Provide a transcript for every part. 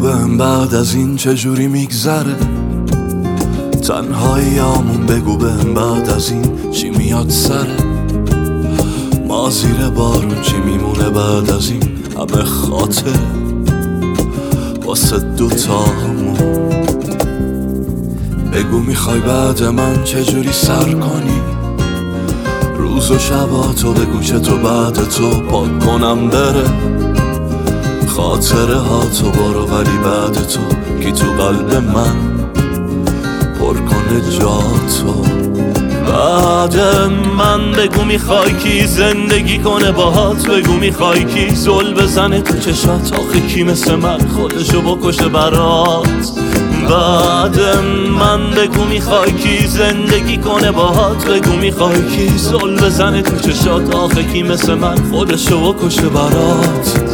بهم بعد از این چجوری میگذره تنهاییامون، بگو بهم بعد از این چی میاد سره ما زیر بارون چی میمونه بعد از این همه خاطره واسه دوتامون. بگو میخوای بعد من چجوری سر کنی روز و شباتو، بگو چطور بعد تو پاک کنم بره خاطره ها تو برو، ولی بعد تو کی تو قلب من پر کنه جاتو بعد من. بگو میخوای کی زندگی کنه باهات، بگو میخوای کی زل بزنه تو چشات، آخه کی مثل من خودشو بکشه برات بعد من. بگو میخوای کی زندگی کنه باهات، بگو میخوای کی زل بزنه تو چشات، آخه کی مثل من خودشو بکشه برات.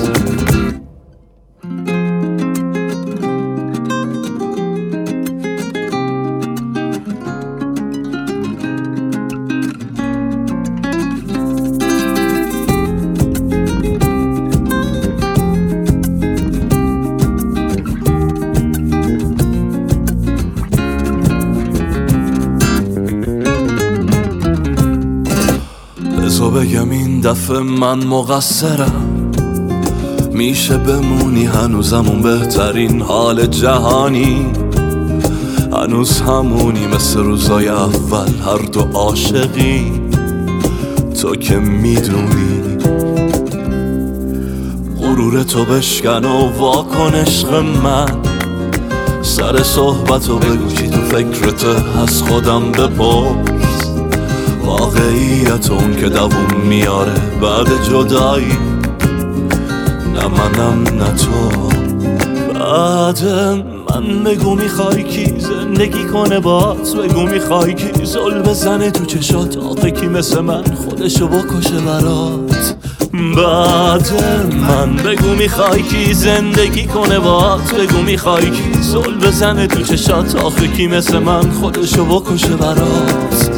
بذار بگم این دفعه من مقصرم، میشه بمونی هنوزمون بهترین حال جهانی، هنوز همونی مثل روزای اول هر دو عاشقی، تو که میدونی غرور تو بشکن و واکن عشق من، سر صحبتو بگو چی تو فکرته از خودم بپرس، واقعیت اون که دووم میاره بعد جدایی، نه منم نه تو بعد من. بگو میخوای کی زندگی کنه باهات، بگو میخوای کی زل بزنه تو چشات، آخه کی مثل من خودشو بکشه برات بعد من. بگو میخوای کی زندگی کنه باهات، بگو میخوای کی زل بزنه تو چشات، آخه کی مثل من خودشو بکشه برات.